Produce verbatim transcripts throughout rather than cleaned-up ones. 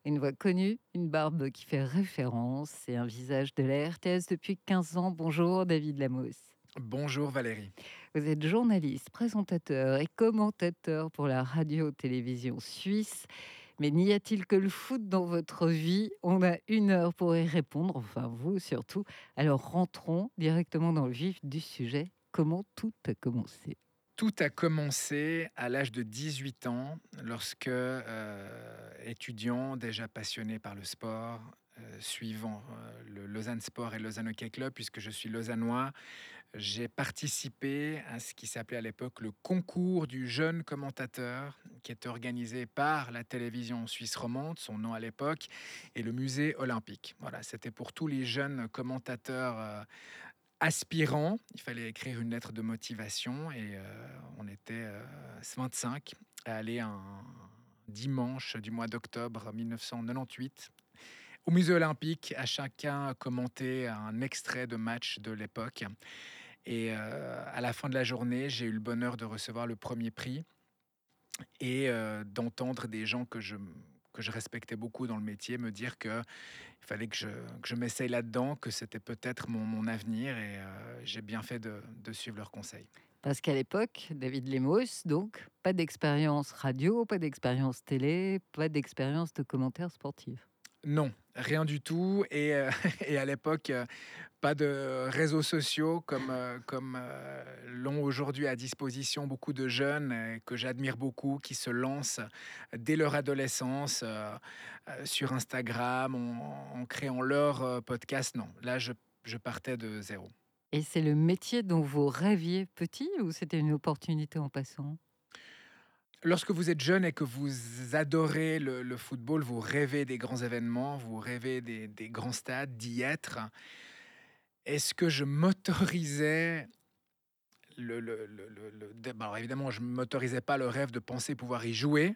Une voix connue, une barbe qui fait référence et un visage de la R T S depuis quinze ans. Bonjour David Lamos. Bonjour Valérie. Vous êtes journaliste, présentateur et commentateur pour la radio-télévision suisse. Mais n'y a-t-il que le foot dans votre vie? On a une heure pour y répondre, enfin vous surtout. Alors rentrons directement dans le vif du sujet. Comment tout a commencé? Tout a commencé à l'âge de dix-huit ans, lorsque, euh, étudiant, déjà passionné par le sport, euh, suivant euh, le Lausanne Sport et le Lausanne Hockey Club, puisque je suis lausannois, j'ai participé à ce qui s'appelait à l'époque le concours du jeune commentateur, qui était organisé par la télévision suisse romande, son nom à l'époque, et le musée olympique. Voilà, c'était pour tous les jeunes commentateurs euh, aspirant, il fallait écrire une lettre de motivation et euh, on était euh, vingt-cinq à aller un dimanche du mois d'octobre mille neuf cent quatre-vingt-dix-huit au musée olympique, à chacun commenter un extrait de match de l'époque. Et euh, à la fin de la journée, j'ai eu le bonheur de recevoir le premier prix et euh, d'entendre des gens que je, que je respectais beaucoup dans le métier me dire que il fallait que je, que je m'essaye là-dedans, que c'était peut-être mon, mon avenir et euh, j'ai bien fait de, de suivre leurs conseils. Parce qu'à l'époque, David Lemos, donc, pas d'expérience radio, pas d'expérience télé, pas d'expérience de commentaire sportif. Non, rien du tout. Et, euh, et à l'époque, euh, pas de réseaux sociaux comme, euh, comme euh, l'ont aujourd'hui à disposition beaucoup de jeunes euh, que j'admire beaucoup, qui se lancent dès leur adolescence euh, euh, sur Instagram en, en créant leur euh, podcast. Non, là, je, je partais de zéro. Et c'est le métier dont vous rêviez petit ou c'était une opportunité en passant? Lorsque vous êtes jeune et que vous adorez le, le football, vous rêvez des grands événements, vous rêvez des, des grands stades, d'y être. Est-ce que je m'autorisais le, le, le, le, le- d- bon, alors évidemment, je ne m'autorisais pas le rêve de penser pouvoir y jouer.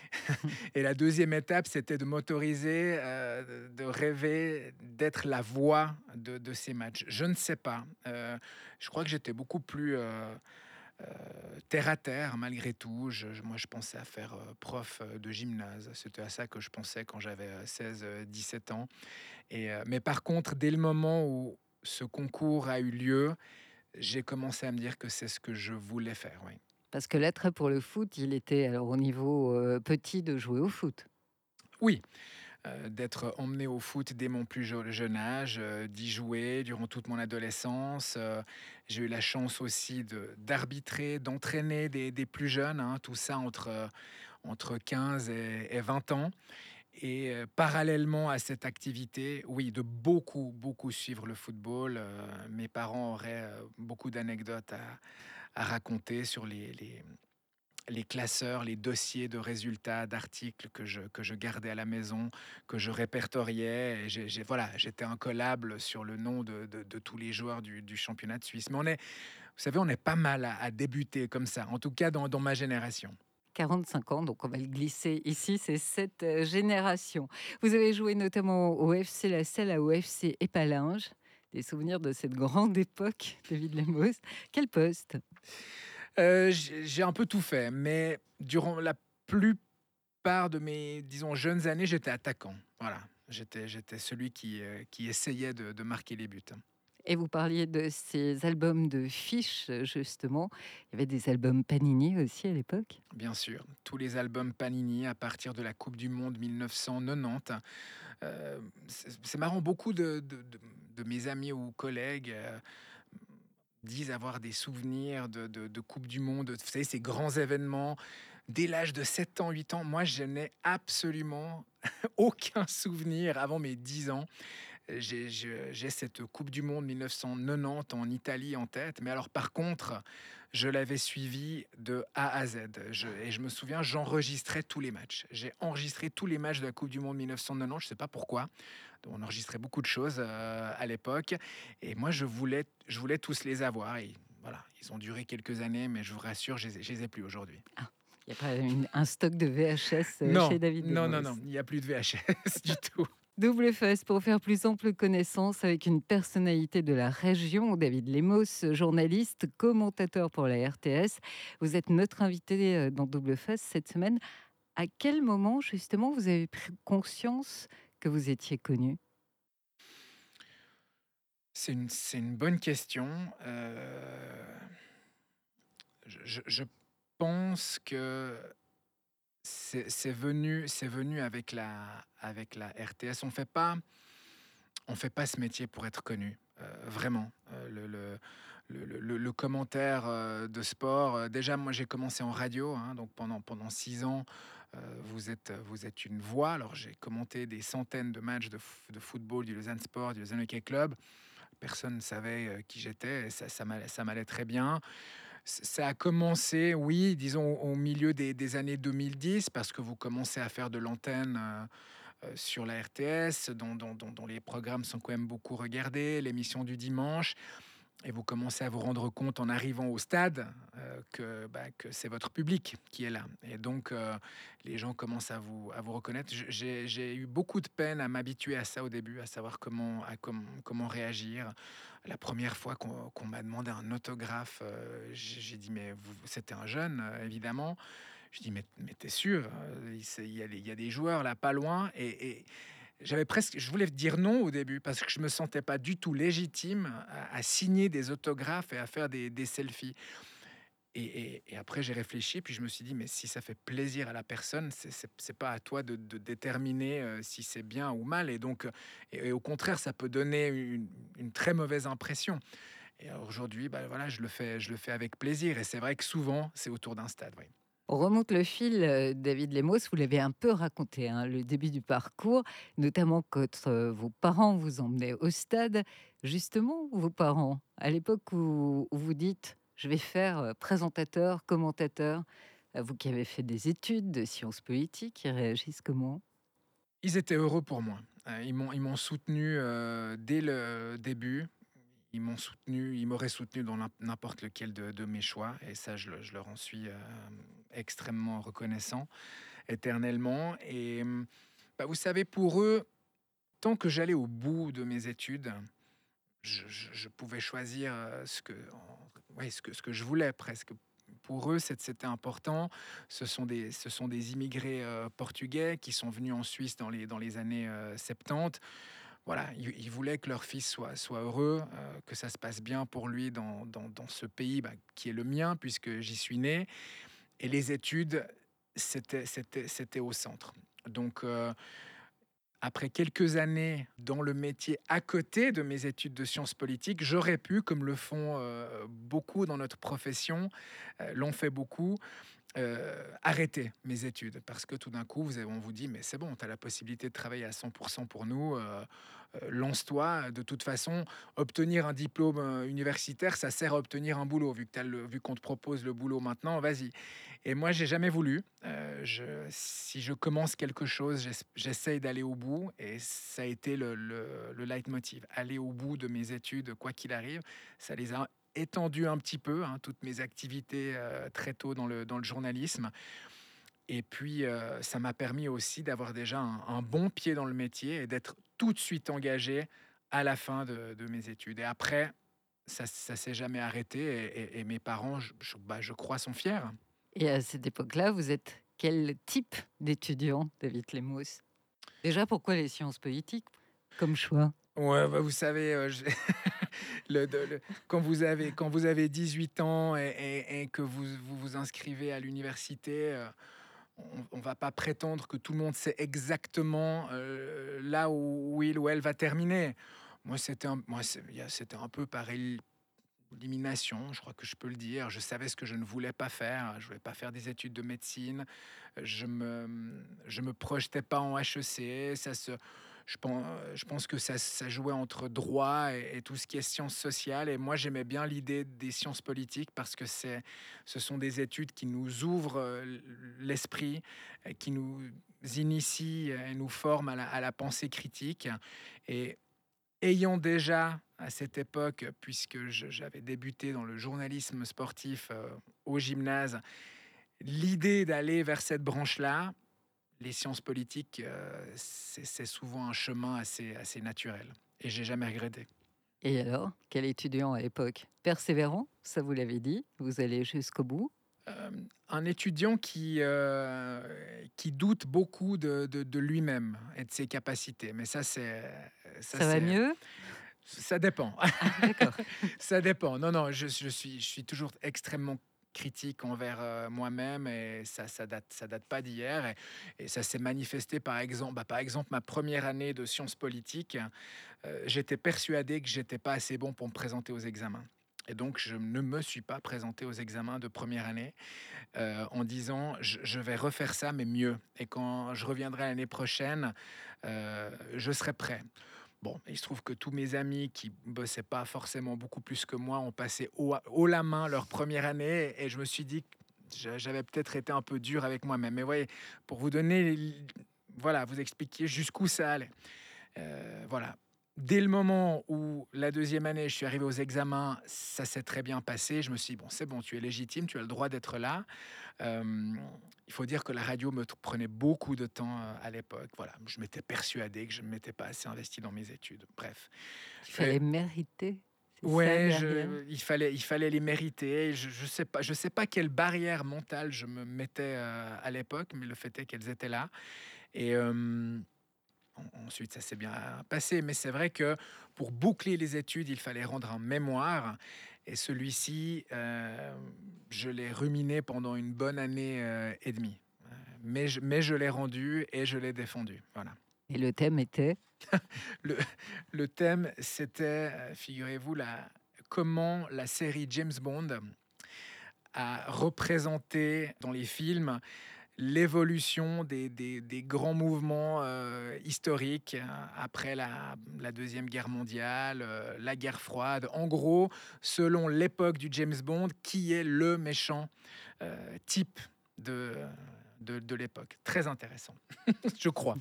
Et la deuxième étape, c'était de m'autoriser, euh, de rêver d'être la voix de, de ces matchs. Je ne sais pas. Euh, je crois que j'étais beaucoup plus euh, euh, terre à terre malgré tout. Je, je- moi, je pensais à faire euh, prof euh, de gymnase. C'était à ça que je pensais quand j'avais euh, seize, euh, dix-sept ans. Et, euh, mais par contre, dès le moment où ce concours a eu lieu, j'ai commencé à me dire que c'est ce que je voulais faire, oui. Parce que l'attrait pour le foot, il était alors au niveau euh, petit de jouer au foot. Oui, heu, d'être emmené au foot dès mon plus jau jeune âge, heu, d'y jouer durant toute mon adolescence, heu, j'ai eu la chance aussi de d'arbitrer, d'entraîner des des plus jeunes, hein, tout ça entre, heu, entre quinze et et vingt ans et heu, parallèlement à cette activité, oui, de beaucoup, beaucoup suivre le football, heu, mes parents auraient, heu, beaucoup d'anecdotes à à raconter sur les les les classeurs, les dossiers de résultats, d'articles que je, que je gardais à la maison, que je répertoriais. Et j'ai, j'ai- voilà, j'étais incollable sur le nom de, de- de tous les joueurs du, du championnat de Suisse. Mais on est, vous savez, on est pas mal à, à débuter comme ça, en tout cas dans, dans ma génération. quarante-cinq ans, donc on va le glisser ici, c'est cette euh, génération. Vous avez joué notamment au F C La Selle, au F C Épalinges. Des souvenirs de cette grande époque, David Lemos. Quel poste? Euh, j'ai j'ai un peu tout fait, mais durant la plupart de mes, disons, jeunes années, j'étais attaquant. Voilà, j'étais, j'étais celui qui, euh, qui essayait de, de marquer les buts. Et vous parliez de ces albums de fiches, justement. Il y avait des albums Panini aussi à l'époque. Bien sûr, tous les albums Panini à partir de la Coupe du Monde mille neuf cent quatre-vingt-dix. Heu, c'est c'est marrant, beaucoup de de de de mes amis ou collègues, heu, disent avoir des souvenirs de de de coupe du monde, vous savez, ces grands événements dès l'âge de sept ans, huit ans. Moi, je n'ai absolument aucun souvenir avant mes dix ans. J'ai je j'ai cette coupe du monde mille neuf cent quatre-vingt-dix en Italie en tête, mais alors par contre, je l'avais suivi de A à Z. Je et je me souviens, j'enregistrais tous les matchs. J'ai enregistré tous les matchs de la coupe du monde mille neuf cent quatre-vingt-dix, je ne sais pas pourquoi. On enregistrait beaucoup de choses, heu, à l'époque et moi je voulais je voulais tous les avoir et voilà, ils ont duré quelques années, mais je vous rassure, je les ai je les ai plus aujourd'hui. Ah, il n'y a pas une- un stock de V H S euh, Non, chez David non, non, Lemos. non, il n'y a plus de V H S du tout. Double face pour faire plus ample connaissance avec une personnalité de la région, David Lemos, journaliste, commentateur pour la R T S. Vous êtes notre invité euh, dans Double Face cette semaine. À quel moment, justement, vous avez pris conscience que vous étiez connu? C'est une c'est une bonne question. Heu, je je je pense que c'est c'est venu c'est venu avec la avec la R T S. On fait pas on fait pas ce métier pour être connu, heu, vraiment. Heu, le le le le le le commentaire, heu, de sport, heu, déjà moi j'ai commencé en radio, hein, donc pendant pendant six ans, heu, vous êtes, vous êtes une voix. Alors j'ai commenté des centaines de matchs de f de football du Lausanne Sport, du Lausanne Hockey Club. Personne ne savait, heu, qui j'étais et ça ça m'allait ça m'allait très bien. Ç ça a commencé, oui, disons au milieu des des années deux mille dix parce que vous commencez à faire de l'antenne, heu heu, sur la R T S dont dont dont dont les programmes sont quand même beaucoup regardés, l'émission du dimanche et vous commencez à vous rendre compte en arrivant au stade, heu, que, bah, que c'est votre public qui est là et donc heu, les gens commencent à vous à vous reconnaître. Je j'ai j'ai eu beaucoup de peine à m'habituer à ça au début, à savoir comment à com comment réagir. La première fois qu'on qu'on m'a demandé un autographe, heu, j'ai j'ai dit: «Mais vous» c'était un jeune, heu, évidemment. Je dis: «Mais mais tu es sûr? Heu, il c'est il y a les il y a des joueurs là pas loin» et et j'avais presque je voulais dire non au début parce que je me sentais pas du tout légitime à à signer des autographes et à faire des des selfies et et et après j'ai réfléchi, puis je me suis dit: «Mais si ça fait plaisir à la personne, c'est c'est c'est pas à toi de de déterminer, heu, si c'est bien ou mal» et donc heu et et au contraire, ça peut donner une une très mauvaise impression et aujourd'hui, bah, voilà, je le fais je le fais avec plaisir et c'est vrai que souvent, c'est autour d'un stade, oui. On remonte le fil, heu, David Lemos, vous l'avez un peu raconté, hein, le début du parcours, notamment quand, heu, vos parents vous emmenaient au stade. Justement, vos parents, à l'époque où où vous dites: «Je vais faire, heu, présentateur, commentateur», heu, vous qui avez fait des études de sciences politiques, ils réagissent comment? Ils étaient heureux pour moi. Heu, ils m'ont ils m'ont soutenu, heu, dès le début. Ils m'ont soutenu, ils m'auraient soutenu dans n'im n'importe lequel de de mes choix et ça je le je leur en suis, hem, extrêmement reconnaissant, éternellement et mmh, bah, vous savez pour eux, tant que j'allais au bout de mes études, je je je pouvais choisir, heu, ce que en ouais, ce que ce que je voulais presque. Pour eux, c'ét c'était important. Ce sont des ce sont des immigrés, heu, portugais qui sont venus en Suisse dans les dans les années, heu, soixante-dix. Voilà, ils ils voulaient que leur fils soit soit heureux, heu, que ça se passe bien pour lui dans dans dans ce pays, bah, qui est le mien puisque j'y suis né et les études, c'était c'était c'était au centre. Donc heu, après quelques années dans le métier à côté de mes études de sciences politiques, j'aurais pu, comme le font, heu, beaucoup dans notre profession, heu, l'ont fait beaucoup, heu, arrêter mes études parce que tout d'un coup, vous avez on vous dit: «Mais c'est bon, tu as la possibilité de travailler à cent pour cent pour nous, heu heu, lance-toi. De toute façon, obtenir un diplôme, heu, universitaire, ça sert à obtenir un boulot. Vu que tu le vu qu'on te propose le boulot maintenant, vas-y» et moi, j'ai jamais voulu. Heu, je si je commence quelque chose, j'ess j'essaye d'aller au bout et ça a été le le le leitmotiv. Aller au bout de mes études, quoi qu'il arrive. Ça les a étendu un petit peu, hein, toutes mes activités, heu, très tôt dans le dans le journalisme et puis, heu, ça m'a permis aussi d'avoir déjà un un bon pied dans le métier et d'être tout de suite engagé à la fin de de mes études et après, ça ça s'est jamais arrêté et et et mes parents, je je bah, je crois, sont fiers. Et à cette époque-là, vous êtes quel type d'étudiant, David Lemos? Déjà, pourquoi les sciences politiques comme choix? Ouais, bah, vous savez, heu, je le de le quand vous avez quand vous avez dix-huit ans et et et que vous vous vous inscrivez à l'université, heu, on on va pas prétendre que tout le monde sait exactement, heu, là où où il ou elle va terminer. Moi, c'était un moi, c'est il y a c'était un peu par él élimination, je crois que je peux le dire. Je savais ce que je ne voulais pas faire. Je voulais pas faire des études de médecine. Je me, mmh, je me projetais pas en H E C. Ça se je pen je pense que ça ça jouait entre droit et et tout ce qui est sciences sociales et moi, j'aimais bien l'idée des sciences politiques parce que c'est ce sont des études qui nous ouvrent, heu, l l'esprit, et qui nous initient et nous forment à la à la pensée critique et ayant déjà, à cette époque, puisque je j'avais débuté dans le journalisme sportif, heu, au gymnase, l'idée d'aller vers cette branche-là, les sciences politiques, heu, c'est c'est souvent un chemin assez assez naturel et j'ai jamais regretté. Et alors, quel étudiant à l'époque? Persévérant, ça vous l'avez dit, vous allez jusqu'au bout? Hem, un étudiant qui, heu, qui doute beaucoup de de de lui-même et de ses capacités, mais ça c'est ça Ça va c'est mieux? ça dépend. Ah d'accord. Ça dépend. Non, non, je je suis je suis toujours extrêmement critique envers, heu, moi-même et ça ça date ça date pas d'hier et et ça s'est manifesté par exemple, bah, par exemple ma première année de sciences politiques, heu, j'étais persuadé que j'étais pas assez bon pour me présenter aux examens et donc je ne me suis pas présenté aux examens de première année, heu, en disant: «Je je vais refaire ça mais mieux et quand je reviendrai l'année prochaine, heu, je serai prêt». Bon, il se trouve que tous mes amis qui bossaient pas forcément beaucoup plus que moi ont passé haut à haut la main leur première année et je me suis dit que j'a j'avais peut-être été un peu dur avec moi-même. Mais voyez, pour vous donner l voilà, vous expliquer jusqu'où ça allait. Heu, voilà. Dès le moment où la deuxième année, je suis arrivé aux examens, ça s'est très bien passé. Je me suis dit: «Bon, c'est bon, tu es légitime, tu as le droit d'être là». Hem, il faut dire que la radio me t prenait beaucoup de temps, heu, à l'époque. Voilà, je m'étais persuadé que je ne m'étais pas assez investi dans mes études. Bref, Il heu, fallait mériter, c'est ça ouais, derrière? je il fallait il fallait les mériter. Je je sais pas je sais pas quelle barrière mentale je me mettais, heu, à l'époque, mais le fait est qu'elles étaient là et hem En ensuite, ça s'est bien passé, mais c'est vrai que pour boucler les études, il fallait rendre un mémoire et celui-ci, heu, je l'ai ruminé pendant une bonne année, heu, et demie. Heu, mais je mais je l'ai rendu et je l'ai défendu, voilà. Et le thème était? Le le thème, c'était, heu, figurez-vous, la comment la série James Bond a représenté dans les films l'évolution des des des grands mouvements, heu, historiques, heu, après la la deuxième guerre mondiale, heu, la guerre froide. En gros, selon l'époque du James Bond, qui est le méchant, heu, type de de de l'époque. Très intéressant, je crois.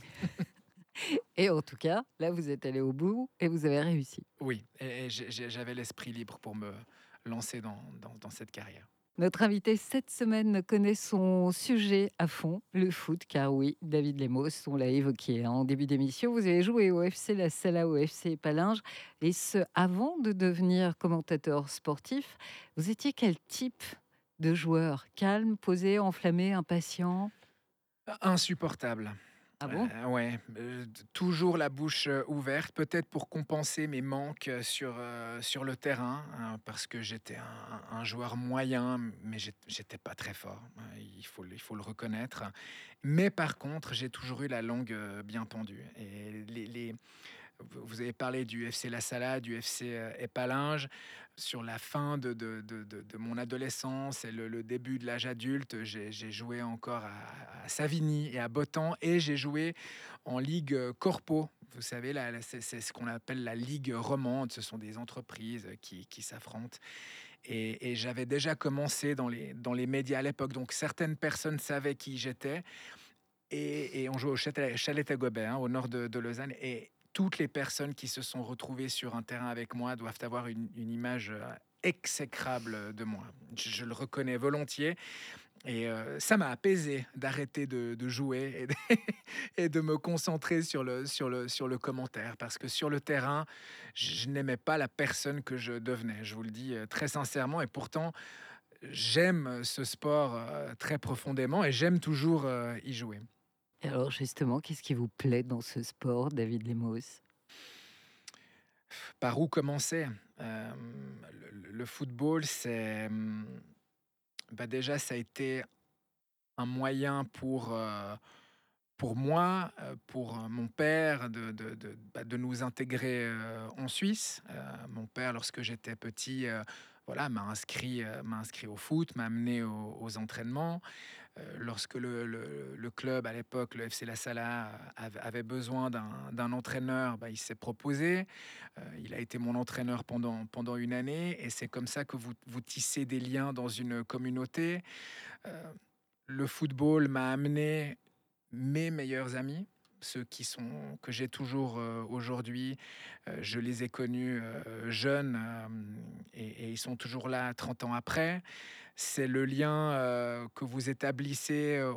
Et en tout cas, là, vous êtes allé au bout et vous avez réussi. Oui et et j'ai j'ai j'avais l'esprit libre pour me lancer dans dans dans cette carrière. Notre invité cette semaine connaît son sujet à fond, le foot, car oui, David Lemos, on l'a évoqué hein, en début d'émission, vous avez joué au F C La Sala, au F C Palinges, et ce, avant de devenir commentateur sportif. Vous étiez quel type de joueur? Calme, posé, enflammé, impatient? Insupportable. Ah bon? Heu, ouais, heu, t toujours la bouche, heu, ouverte, peut-être pour compenser mes manques, heu, sur, heu, sur le terrain, hein, parce que j'étais un un un joueur moyen, mais j'ét j'étais pas très fort, heu, il faut le il faut le reconnaître. Mais par contre, j'ai toujours eu la langue, heu, bien pendue et les les vous vous avez parlé du F C La Sala, du F C, heu, Épalinges. Sur la fin de de de de de mon adolescence et le le début de l'âge adulte, j'ai j'ai joué encore à à Savigny et à Botan et j'ai joué en ligue, heu, corpo. Vous savez, la la c'est c'est ce qu'on appelle la ligue romande. Ce sont des entreprises, qui qui s'affrontent et et j'avais déjà commencé dans les dans les médias à l'époque, donc certaines personnes savaient qui j'étais et et on jouait au Châtelet Chalais-Tagobert, hein, au nord de de Lausanne et toutes les personnes qui se sont retrouvées sur un terrain avec moi doivent avoir une une image, heu, exécrable, de moi. Je je le reconnais volontiers et heu, ça m'a apaisé d'arrêter de de jouer et de et de me concentrer sur le sur le sur le commentaire parce que sur le terrain, je je n'aimais pas la personne que je devenais. Je vous le dis, heu, très sincèrement et pourtant j'aime ce sport, heu, très profondément et j'aime toujours, heu, y jouer. Et alors justement, qu'est-ce qui vous plaît dans ce sport, David Lemos? Par où commencer? Hem, le le le football, c'est, mmh, bah, déjà, ça a été un moyen pour, heu, pour moi, heu, pour, heu, mon père de de de, bah, de nous intégrer, heu, en Suisse. Heu, mon père, lorsque j'étais petit, heu, voilà, m'a inscrit, heu, m'a inscrit au foot, m'a amené aux aux entraînements. Heu, lorsque le le le club à l'époque, le F C La Sala, av avait besoin d'un d'un entraîneur, bah, il s'est proposé. Heu, il a été mon entraîneur pendant pendant une année et c'est comme ça que vous vous tissez des liens dans une communauté. Heu, le football m'a amené mes meilleurs amis, ceux qui sont que j'ai toujours, heu, aujourd'hui. Heu, je les ai connus, heu, jeunes, hem et et ils sont toujours là trente ans après. C'est le lien, heu, que vous établissez, heu,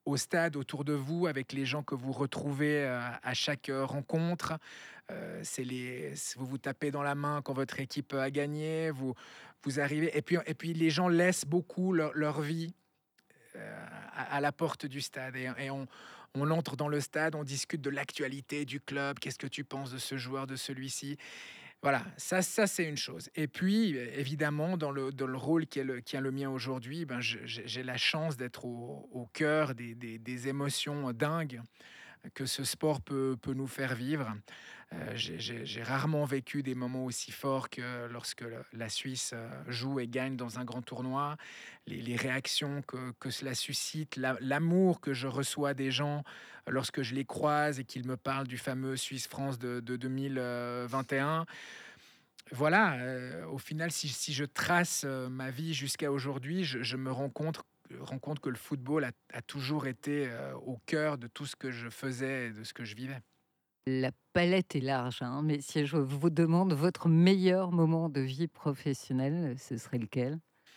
au stade autour de vous, avec les gens que vous retrouvez, heu, à chaque, heu, rencontre. Heu, c'est les c vous vous tapez dans la main quand votre équipe, a gagné, vous vous arrivez et puis et puis les gens laissent beaucoup leur leur vie, heu, à à la porte du stade et et on on entre dans le stade, on discute de l'actualité du club. «Qu'est-ce que tu penses de ce joueur, de celui-ci?» Voilà, ça ça c'est une chose et puis, é évidemment, dans le dans le rôle qui est le qui est le mien aujourd'hui, ben, je j'ai j'ai la chance d'être au au cœur des des des émotions dingues que ce sport peut peut nous faire vivre. Heu, j'ai j'ai j'ai rarement vécu des moments aussi forts que lorsque le la Suisse, heu, joue et gagne dans un grand tournoi. Les les réactions que que cela suscite, l'a l'amour que je reçois des gens lorsque je les croise et qu'ils me parlent du fameux Suisse-France de de deux mille vingt et un. Voilà, heu, au final, si si je trace, heu, ma vie jusqu'à aujourd'hui, je je me rends compte rends compte que le football a a toujours été, heu, au cœur de tout ce que je faisais et de ce que je vivais. La palette est large, hein, mais si je vous demande votre meilleur moment de vie professionnelle, ce serait lequel?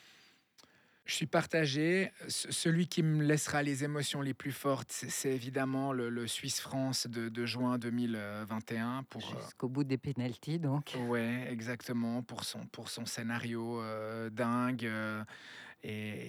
Je suis partagé. Ce celui qui me laissera les émotions les plus fortes, c'est c'est évidemment le le Suisse-France de de juin deux mille vingt et un pour, heu Jusqu'au bout des pénaltys donc. ouais, exactement, pour son pour son scénario, heu, dingue, heu et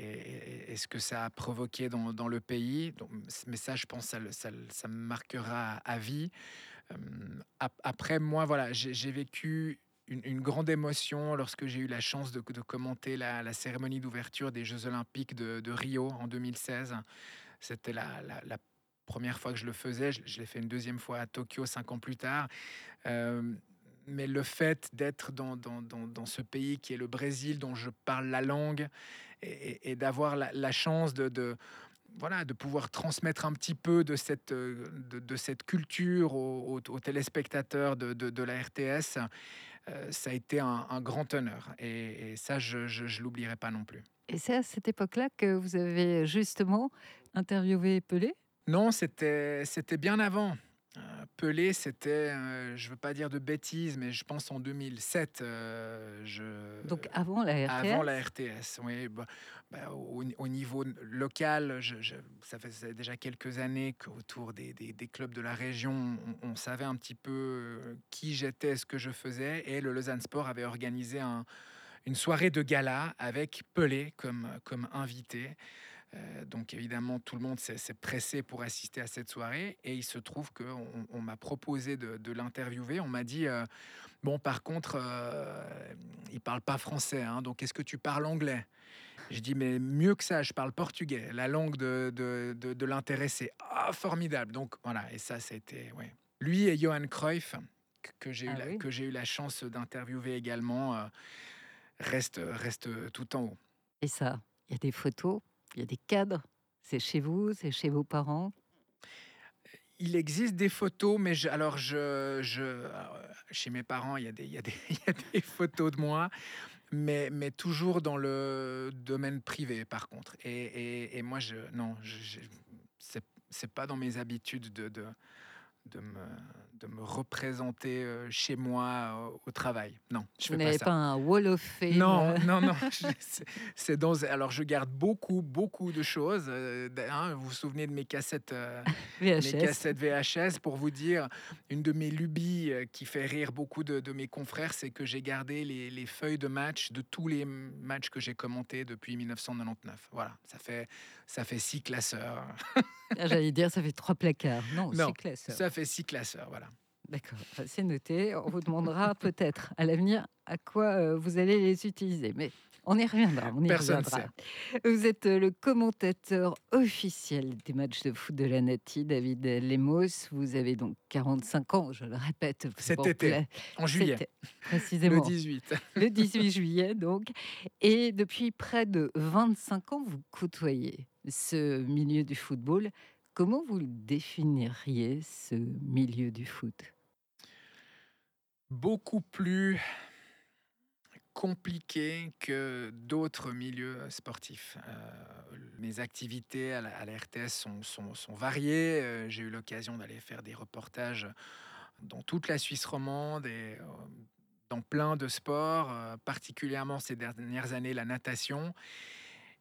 et et ce que ça a provoqué dans dans le pays. Donc mais ça, je pense, ça le ça le ça me marquera à vie. Hem, ap après moi, voilà, j'ai j'ai vécu une une grande émotion lorsque j'ai eu la chance de de commenter la la cérémonie d'ouverture des Jeux olympiques de de Rio en deux mille seize. C'était la la la première fois que je le faisais. Je je l'ai fait une deuxième fois à Tokyo cinq ans plus tard. Hem, mais le fait d'être dans dans dans dans ce pays qui est le Brésil, dont je parle la langue et et et d'avoir la la chance de de voilà, de pouvoir transmettre un petit peu de cette, heu, de de cette culture aux aux aux téléspectateurs de de de la R T S, heu, ça a été un un grand honneur et et ça je je je l'oublierai pas non plus. Et c'est à cette époque-là que vous avez justement interviewé Pelé? Non, c'était c'était bien avant. Heu, Pelé, c'était, heu, je veux pas dire de bêtises, mais je pense en deux mille sept, heu, je Donc avant la avant la R T S? R T S, oui, bah bah, au au niveau n local, je je ça faisait déjà quelques années qu'autour des des des clubs de la région, on on savait un petit peu, heu, qui j'étais, ce que je faisais et le Lausanne Sport avait organisé un une soirée de gala avec Pelé comme comme invité. Heu, donc évidemment, tout le monde s'est s'est pressé pour assister à cette soirée et il se trouve qu'on on on m'a proposé de de l'interviewer. On m'a dit, heu: «Bon, par contre, heu, il parle pas français, hein, donc est-ce que tu parles anglais?» Je dis: «Mais mieux que ça, je parle portugais, la langue de de de de l'intéressé». «Ah formidable!» Donc voilà et ça, c'était ouais. Lui et Johan Cruyff, que que j'ai eu Ah la oui. que j'ai eu la chance d'interviewer également, heu, restent restent tout en haut. Et ça, il y a des photos, il y a des cadres. C'est chez vous, c'est chez vos parents? Il existe des photos, mais je alors je je alors, heu, chez mes parents, il y a des il y a des il y a des photos de moi, mais mais toujours dans le domaine privé par contre et et et moi je non, je je c'est c'est pas dans mes habitudes de de de me de me représenter, heu, chez moi, au au travail. Non, je Vous fais pas n'avez ça. pas un wall of fame, Non, heu, non, non, je c'est c'est dans alors je garde beaucoup, beaucoup de choses, heu, d hein, vous vous souvenez de mes cassettes, heu, mes V H S? cassettes V H S pour vous dire, une de mes lubies, heu, qui fait rire beaucoup de de mes confrères, c'est que j'ai gardé les les feuilles de match de tous les m matchs que j'ai commentés depuis mille neuf cent quatre-vingt-dix-neuf. Voilà, ça fait ça fait six classeurs. Ah, j'allais dire ça fait trois placards. Non, six Non, classeurs. ça fait six classeurs, voilà. D'accord, bah, c'est noté. On vous demandera peut-être à l'avenir à quoi, heu, vous allez les utiliser, mais on y reviendra, on y Personne ne reviendra. sait. Vous êtes, heu, le commentateur officiel des matchs de foot de la Nati, David Lemos. Vous avez donc quarante-cinq ans, je le répète, c'est Cet pour été, pla en juillet, c'était le précisément dix-huit. le dix-huit juillet donc et depuis près de vingt-cinq ans, vous côtoyez ce milieu du football. Comment vous le définiriez, ce milieu du foot? Beaucoup plus compliqué que d'autres milieux sportifs. Heu, mes activités à la à la R T S sont sont sont variées, heu, j'ai eu l'occasion d'aller faire des reportages dans toute la Suisse romande et heu, dans plein de sports, heu, particulièrement ces dernières années, la natation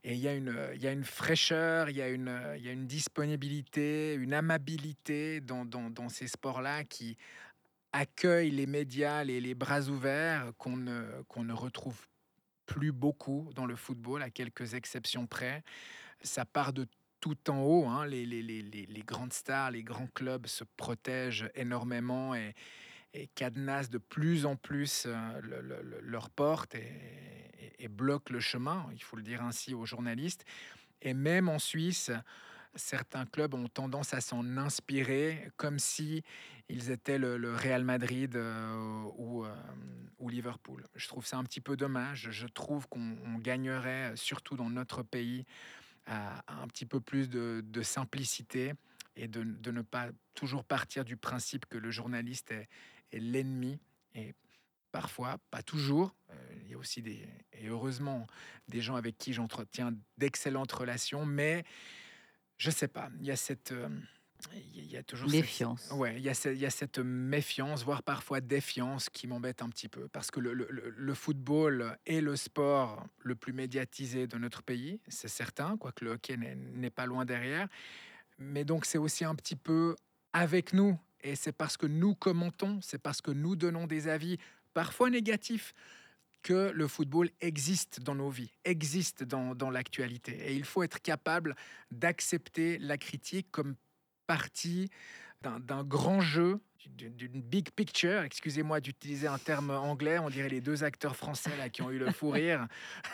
et il y a une, il y a une fraîcheur, il y a une, il y a une disponibilité, une amabilité dans dans dans ces sports-là qui accueillent les médias les les bras ouverts qu'on ne qu'on ne retrouve plus beaucoup dans le football, à quelques exceptions près. Ça part de tout en haut, hein, les les les les les grandes stars, les grands clubs se protègent énormément et et cadenassent de plus en plus, heu, le le le leurs portes et et et bloquent le chemin, il faut le dire ainsi, aux journalistes. Et même en Suisse, certains clubs ont tendance à s'en inspirer comme si ils étaient le le Real Madrid, heu, ou, hem, ou Liverpool. Je trouve ça un petit peu dommage. Je trouve qu'on on gagnerait, surtout dans notre pays, à à un petit peu plus de de simplicité et de de ne pas toujours partir du principe que le journaliste est est l'ennemi et parfois, pas toujours, heu, il y a aussi des et heureusement des gens avec qui j'entretiens d'excellentes relations, mais je sais pas, il y a cette, hem, il y a il y a toujours cette Méfiance. ouais, il y a ce il y a cette méfiance, voire parfois défiance qui m'embête un petit peu. Parce que le le le le football est le sport le plus médiatisé de notre pays, c'est certain, quoique le hockey n'est n'est pas loin derrière. Mais donc c'est aussi un petit peu avec nous et c'est parce que nous commentons, c'est parce que nous donnons des avis, parfois négatifs, que le football existe dans nos vies, existe dans, dans l'actualité. Et il faut être capable d'accepter la critique comme partie d'un d'un grand jeu, d'une d'une big picture. Excusez-moi d'utiliser un terme anglais, on dirait les deux acteurs français là qui ont eu le fou rire.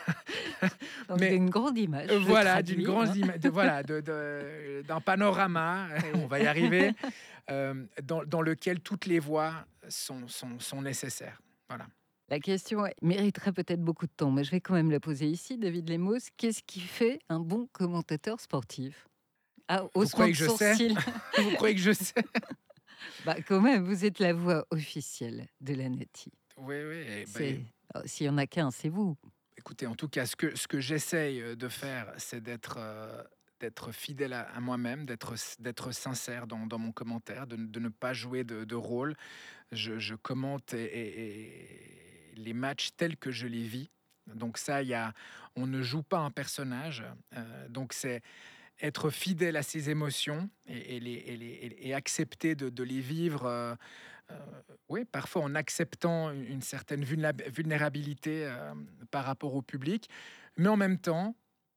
Donc Mais d'une grande image, euh, je voilà, d'une traduis, grande hein. ima- de, voilà, de, de- d'un panorama, on Oui. va y arriver, euh, dans, dans lequel toutes les voix sont, sont, sont nécessaires. Voilà. La question est- mériterait peut-être beaucoup de temps, mais je vais quand même la poser ici. David Lemos, qu'est-ce qui fait un bon commentateur sportif? Ah, Vous haussement croyez de que je sais? sourcil. Vous croyez que je sais? Bah, quand même, vous êtes la voix officielle de la Nati. Oui, oui. eh ben, C'est, oh, s'il y en a qu'un, c'est vous. écoutez, en tout cas, ce que, ce que j'essaye euh, de faire, c'est d'être euh, d'être fidèle à, à moi-même, d'être d'être sincère dans, dans mon commentaire, de, de ne pas jouer de, de rôle. Je, je commente et, et- et les matchs tels que je les vis. Donc ça, il y a, on ne joue pas un personnage. Euh, donc c'est être fidèle à ses émotions et, et les, et les- et- et accepter de, de les vivre. Euh, euh, oui, parfois en acceptant une, une certaine vulna- vulnérabilité euh, par rapport au public, mais en même temps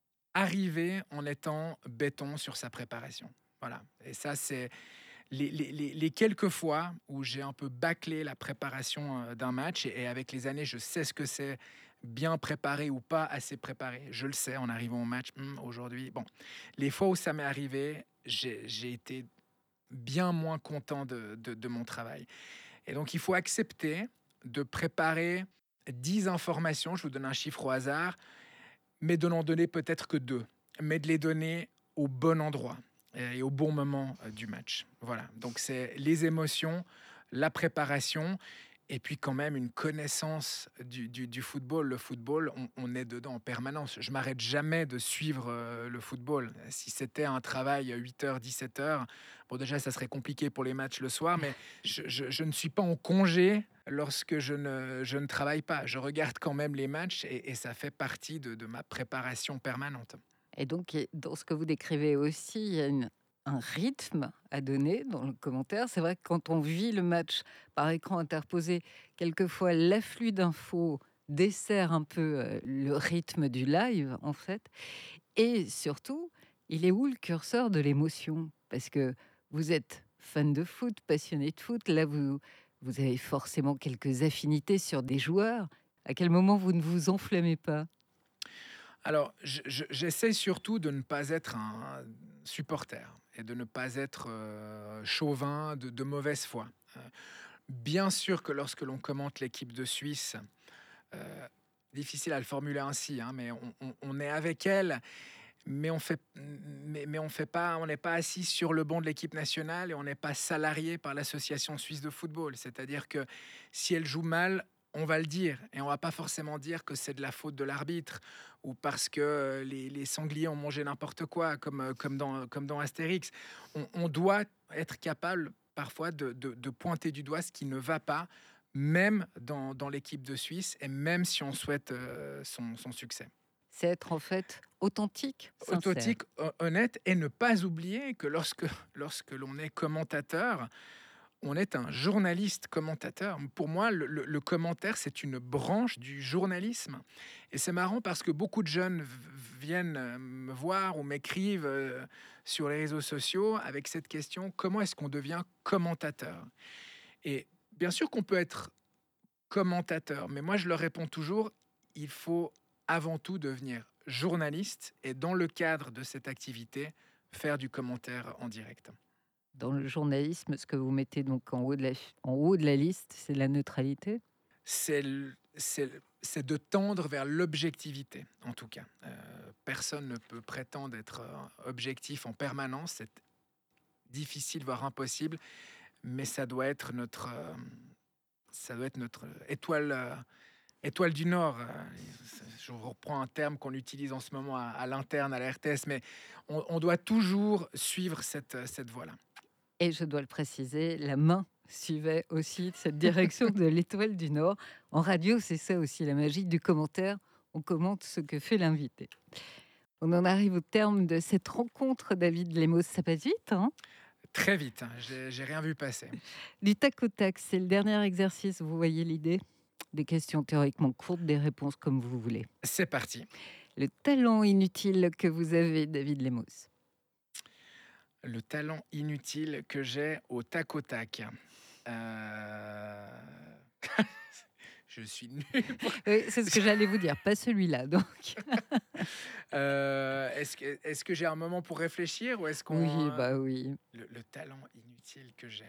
arriver en étant béton sur sa préparation. Voilà. Et ça, c'est les, les- les- les quelques fois où j'ai un peu bâclé la préparation euh, d'un match, et, et avec les années, je sais ce que c'est bien préparé ou pas assez préparé. Je le sais en arrivant au match. Hum, aujourd'hui, bon, les fois où ça m'est arrivé, j'ai j'ai été bien moins content de, de- de mon travail. Et donc, il faut accepter de préparer dix informations, je vous donne un chiffre au hasard, mais de n'en donner peut-être que deux, mais de les donner au bon endroit et au bon moment euh, du match. Voilà, donc c'est les émotions, la préparation et puis quand même une connaissance du, du- du football. Le football, on, on est dedans en permanence. Je m'arrête jamais de suivre euh, le football. Si c'était un travail huit heures, dix-sept heures, bon déjà ça serait compliqué pour les matchs le soir, mais je, je- je ne suis pas en congé lorsque je ne, je ne travaille pas. Je regarde quand même les matchs et, et ça fait partie de, de ma préparation permanente. Et donc, et dans ce que vous décrivez aussi, il y a une- un rythme à donner dans le commentaire. C'est vrai que quand on vit le match par écran interposé, quelquefois l'afflux d'infos dessert un peu euh, le rythme du live, en fait. Et surtout, il est où le curseur de l'émotion? Parce que vous êtes fan de foot, passionné de foot. Là, vous, vous avez forcément quelques affinités sur des joueurs. À quel moment vous ne vous enflammez pas? Alors, je- je- j'essaie surtout de ne pas être un supporter et de ne pas être euh, chauvin de, de mauvaise foi. Euh, bien sûr que lorsque l'on commente l'équipe de Suisse, euh, difficile à le formuler ainsi, hein, mais on, on- on est avec elle, mais on fait, mais, mais on fait pas, on n'est pas assis sur le banc de l'équipe nationale et on n'est pas salarié par l'association suisse de football. C'est-à-dire que si elle joue mal, on va le dire et on va pas forcément dire que c'est de la faute de l'arbitre ou parce que euh, les, les sangliers ont mangé n'importe quoi, comme, euh, comme, dans, comme dans Astérix. On, on doit être capable parfois de, de- de pointer du doigt ce qui ne va pas, même dans, dans l'équipe de Suisse et même si on souhaite euh, son son succès. C'est être en fait authentique, sincère. Authentique, ho honnête et ne pas oublier que lorsque lorsque l'on est commentateur, on est un journaliste commentateur. Pour moi, le le le commentaire, c'est une branche du journalisme et c'est marrant parce que beaucoup de jeunes v viennent, heu, me voir ou m'écrivent, heu, sur les réseaux sociaux avec cette question: «Comment est-ce qu'on devient commentateur?» Et bien sûr qu'on peut être commentateur, mais moi je leur réponds toujours: «Il faut avant tout devenir journaliste et dans le cadre de cette activité, faire du commentaire en direct». Dans le journalisme, ce que vous mettez donc en haut de la ch en haut de la liste, c'est la neutralité? C'est l c'est l c'est de tendre vers l'objectivité, en tout cas. Heu, personne ne peut prétendre être, heu, objectif en permanence, c'est difficile, voire impossible, mais ça doit être notre, hem, ça doit être notre étoile, heu, étoile du Nord, heu, je reprends un terme qu'on utilise en ce moment à à l'interne, à la R T S, mais on on doit toujours suivre cette, cette voie-là. Et je dois le préciser, la main suivait aussi cette direction de l'étoile du Nord. En radio, c'est ça aussi la magie du commentaire, on commente ce que fait l'invité. On en arrive au terme de cette rencontre, David Lemos, ça passe vite, hein? Très vite, hein, j'ai j'ai rien vu passer. Du tac au tac, c'est le dernier exercice, vous voyez l'idée? Des questions théoriquement courtes, des réponses comme vous voulez. C'est parti. Le talent inutile que vous avez, David Lemos? Le talent inutile que j'ai au tac au tac. Heu, je suis nul pour Oui, c'est ce que j'allais vous dire, pas celui-là donc. Heu, est-ce que est-ce que j'ai un moment pour réfléchir ou est-ce qu'on, Oui, heu bah oui. le le talent inutile que j'ai?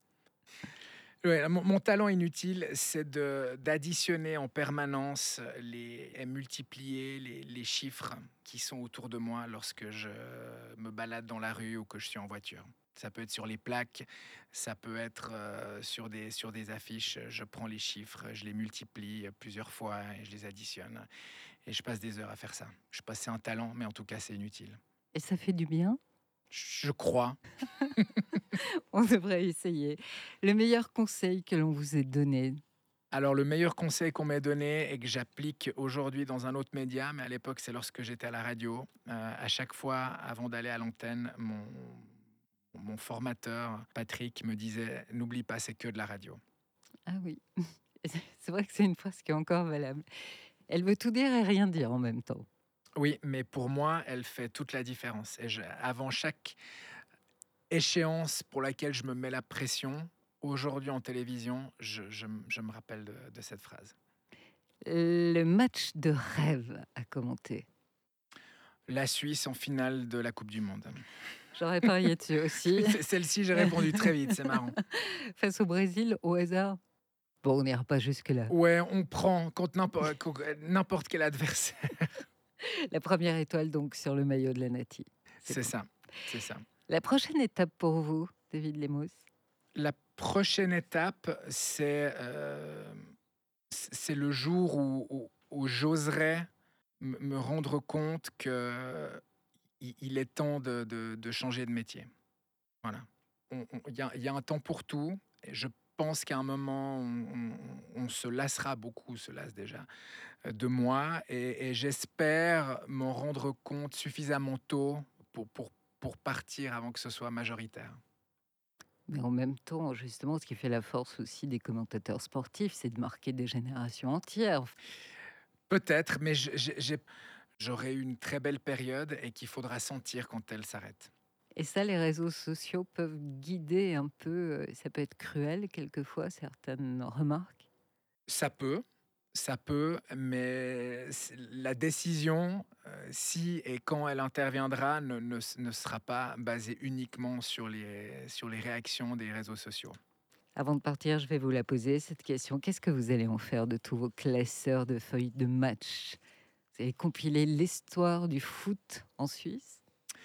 Ouais, mon mon talent inutile, c'est de d'additionner en permanence les et multiplier les les chiffres qui sont autour de moi lorsque je me balade dans la rue ou que je suis en voiture. Ça peut être sur les plaques, ça peut être, heu, sur des sur des affiches. Je prends les chiffres, je les multiplie plusieurs fois et je les additionne et je passe des heures à faire ça. Je sais pas si c'est un talent, mais en tout cas, c'est inutile. Et ça fait du bien? Je crois. On devrait essayer. Le meilleur conseil que l'on vous ait donné? Alors le meilleur conseil qu'on m'ait donné et que j'applique aujourd'hui dans un autre média, mais à l'époque, c'est lorsque j'étais à la radio, heu, à chaque fois avant d'aller à l'antenne, mon mon formateur Patrick me disait: «N'oublie pas, c'est que de la radio». Ah oui, c'est c'est vrai que c'est une phrase qui est encore valable. Elle veut tout dire et rien dire en même temps. Oui, mais pour moi, elle fait toute la différence et je avant chaque échéance pour laquelle je me mets la pression, aujourd'hui en télévision, je je m je me rappelle de de cette phrase. Le match de rêve à commenter? La Suisse en finale de la coupe du monde. J'aurais parié dessus aussi. C'est celle-ci, j'ai répondu très vite, c'est marrant. Face au Brésil, au hasard? Bon, on n'ira pas jusque-là. Ouais, on prend contre n'impo co n'importe quel adversaire. La première étoile donc sur le maillot de la Nati. C'est C'est beau. ça, c'est ça. La prochaine étape pour vous, David Lemos? La prochaine étape, c'est, hem, c c'est le jour où où où j'oserais me me rendre compte qu'il il est temps de de de changer de métier. Voilà. On on il y a il y a un temps pour tout et je pense qu'à un moment, on on on se lassera, beaucoup se lassent déjà, heu, de moi et et j'espère m'en rendre compte suffisamment tôt pour pour pour partir avant que ce soit majoritaire. Mais en même temps, justement, ce qui fait la force aussi des commentateurs sportifs, c'est de marquer des générations entières. Peut-être, mais je j'ai j'ai j'aurai eu une très belle période et qu'il faudra sentir quand elle s'arrête. Et ça, les réseaux sociaux peuvent guider un peu, heu, ça peut être cruel quelquefois, certaines remarques? Ça peut, ça peut, mais c la décision, heu, si et quand elle interviendra ne ne s ne sera pas basée uniquement sur les sur les réactions des réseaux sociaux. Avant de partir, je vais vous la poser cette question. Qu'est-ce que vous allez en faire de tous vos classeurs de feuilles de match? Vous allez compiler l'histoire du foot en Suisse?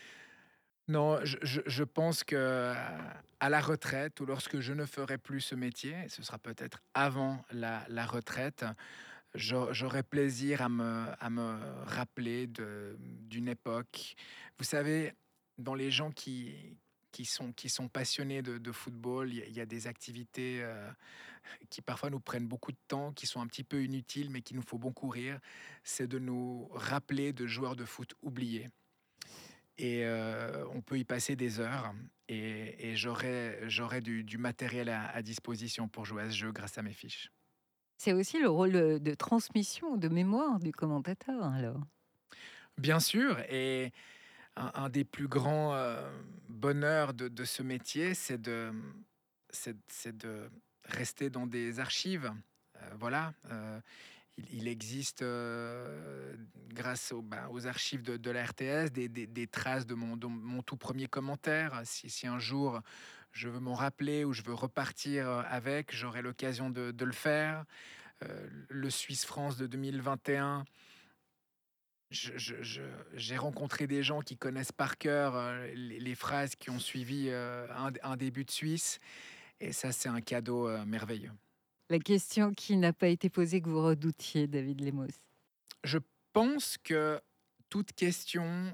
Non, je je je pense qu'à à la retraite ou lorsque je ne ferai plus ce métier, et ce sera peut-être avant la la retraite, j'au j'aurai plaisir à me à me rappeler de d'une époque. Vous savez, dans les gens qui qui sont qui sont passionnés de de football. Il y a il y a des activités, heu, qui parfois nous prennent beaucoup de temps, qui sont un petit peu inutiles, mais qui nous font beaucoup rire. C'est de nous rappeler de joueurs de foot oubliés et heu, on peut y passer des heures et et j'aurai j'aurai du du matériel à à disposition pour jouer à ce jeu grâce à mes fiches. C'est aussi le rôle, heu, de transmission, de mémoire du commentateur alors? Bien sûr, et un un des plus grands, heu, bonheurs de de ce métier, c'est de, mmh, c'est c'est de rester dans des archives. Heu, voilà, heu, il il existe, heu, grâce aux, bah, aux archives de de la R T S, des des des traces de mon de mon tout premier commentaire. Si si un jour je veux m'en rappeler ou je veux repartir, heu, avec, j'aurai l'occasion de de le faire. Heu, le Suisse-France de deux mille vingt et un, je je je j'ai rencontré des gens qui connaissent par cœur, heu, les les phrases qui ont suivi, heu, un un début de Suisse, et ça, c'est un cadeau, heu, merveilleux. La question qui n'a pas été posée que vous redoutiez, David Lemos? Je pense que toute question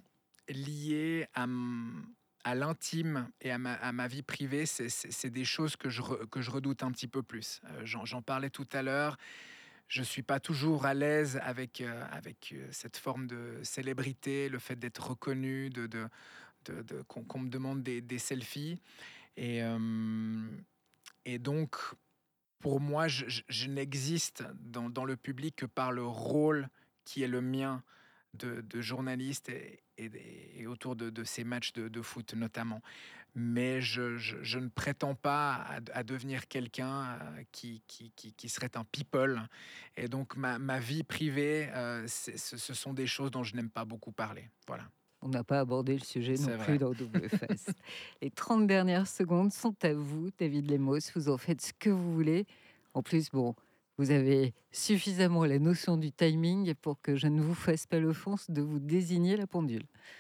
liée à m à l'intime et à ma à ma vie privée, c'est c'est c'est des choses que je re que je redoute un petit peu plus. Heu, j'en j'en parlais tout à l'heure, je suis pas toujours à l'aise avec, heu, avec, heu, cette forme de célébrité, le fait d'être reconnu, de de de de qu'on qu'on me demande des des selfies, et hem et donc pour moi, je je je n'existe dans dans le public que par le rôle qui est le mien de de journaliste, et et des et autour de de ces matchs de de foot notamment. Mais je je je ne prétends pas à à devenir quelqu'un, heu, qui qui qui qui serait un people, et donc ma ma vie privée, heu, c'est ce ce sont des choses dont je n'aime pas beaucoup parler. Voilà, On n'a pas abordé le sujet non c'est plus vrai. dans W F S. Les trente dernières secondes sont à vous, David Lemos. Vous en faites ce que vous voulez. En plus, bon, vous avez suffisamment la notion du timing pour que je ne vous fasse pas l'offense de vous désigner la pendule.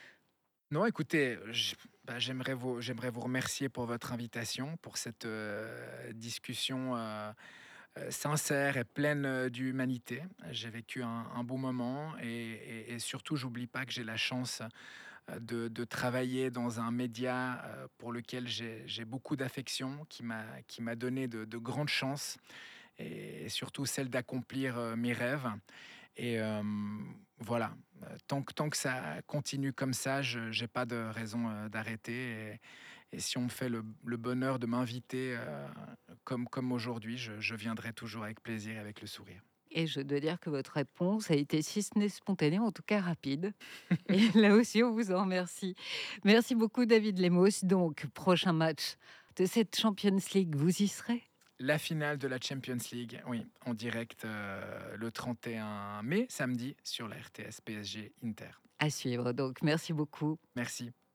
Non, écoutez, j bah, j'aimerais vous j'aimerais vous remercier pour votre invitation, pour cette, heu, discussion, heu heu, sincère et pleine, heu, d'humanité. J'ai vécu un un bon moment, et et et surtout, j'oublie pas que j'ai la chance, heu, de de travailler dans un média, heu, pour lequel j'ai j'ai beaucoup d'affection, qui m'a qui m'a donné de de grandes chances, et surtout celle d'accomplir, heu, mes rêves. Et hem, voilà, heu, tant que tant que ça continue comme ça, je j'ai pas de raison, heu, d'arrêter, et et si on me fait le le bonheur de m'inviter, heu, comme comme aujourd'hui, je je viendrai toujours avec plaisir et avec le sourire. Et je dois dire que votre réponse a été, si ce n'est spontanée, en tout cas rapide. Et là aussi, on vous en remercie. Merci beaucoup, David Lemos. Donc, prochain match de cette Champions League, vous y serez? La finale de la Champions League, oui, en direct, heu, le trente et un mai, samedi, sur la R T S P S G Inter. À suivre. Donc, merci beaucoup. Merci.